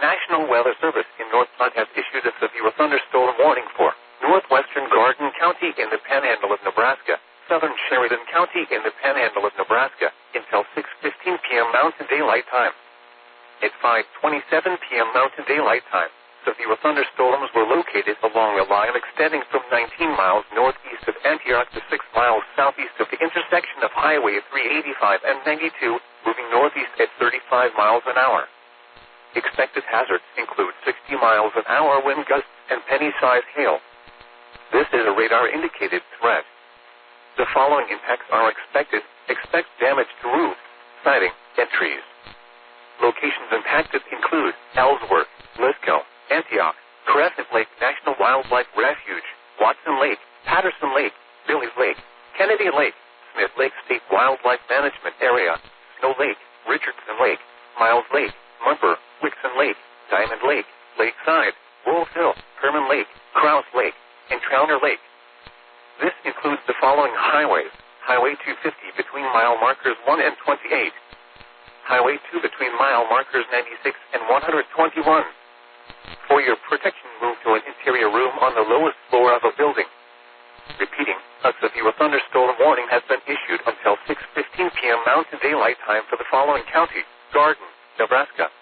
National Weather Service in North Platte has issued a severe thunderstorm warning for northwestern Garden County in the Panhandle of Nebraska, southern Sheridan County in the Panhandle of Nebraska, until 6:15 p.m. Mountain Daylight Time. At 5:27 p.m. Mountain Daylight Time, severe thunderstorms were located along a line extending from 19 miles northeast of Antioch to 6 miles southeast of the intersection of Highway 385 and 92, moving northeast at 35 miles an hour. Expected hazards include 60 miles an hour wind gusts and penny-sized hail. This is a radar-indicated threat. The following impacts are expected. Expect damage to roofs, siding, and trees. Locations impacted include Ellsworth, Lithgow, Antioch, Crescent Lake National Wildlife Refuge, Watson Lake, Patterson Lake, Billy's Lake, Kennedy Lake, Smith Lake State Wildlife Management Area, Snow Lake, Richardson Lake, Miles Lake, Mumper, Wixon Lake, Diamond Lake, Lakeside, Wolf Hill, Herman Lake, Krause Lake, and Trowner Lake. This includes the following highways: Highway 250 between mile markers 1 and 28, Highway 2 between mile markers 96 and 121. For your protection, move to an interior room on the lowest floor of a building. Repeating, a severe thunderstorm warning has been issued until 6:15 p.m. Mountain Daylight Time for the following counties: Garden, Nebraska,